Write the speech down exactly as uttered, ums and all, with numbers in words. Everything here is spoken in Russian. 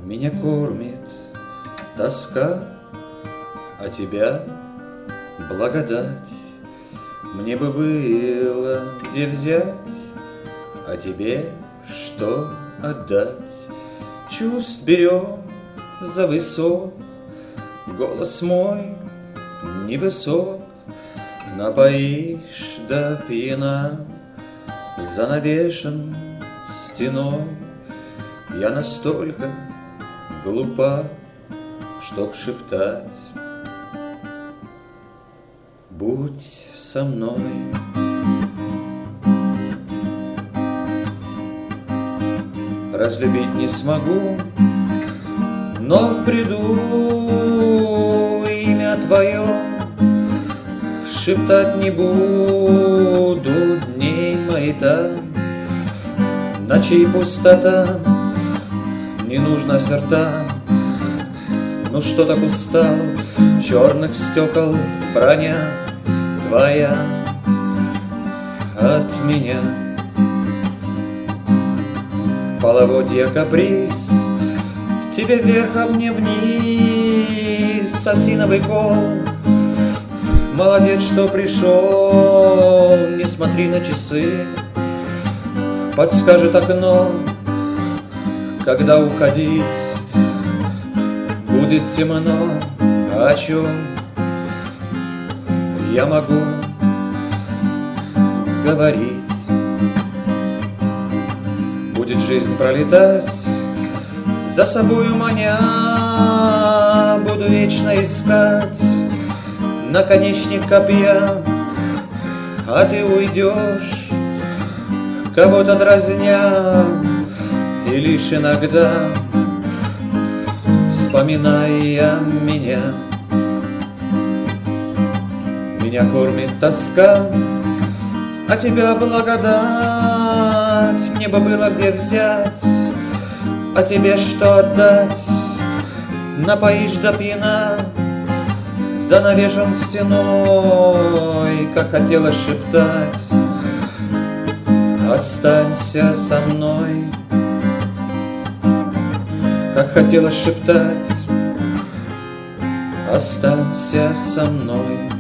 Меня кормит тоска, а тебя благодать. Мне бы было где взять, а тебе что отдать? Чувств берем за высок, голос мой невысок. Напоишь до пьяна, занавешен стеной. Я настолько глупа, чтоб шептать: будь со мной. Разлюбить не смогу, но в бреду имя твое шептать не буду дней маята. Ночей пустота, не нужно серта. Ну что так устал, черных стекол броня твоя от меня. Половодья каприз, тебе вверх, а мне вниз. Осиновый кол, молодец, что пришел. Не смотри на часы, подскажет окно, когда уходить будет темно. О чем я могу говорить? Будет жизнь пролетать, за собою маня. Буду вечно искать наконечник копья, а ты уйдешь, кого-то дразня. И лишь иногда, вспоминая меня, меня кормит тоска, а тебя благодать. Мне бы было где взять, а тебе что отдать? Напоишь до пьяна, занавешен стеной. Как хотела шептать: останься со мной. Как хотела шептать: останься со мной.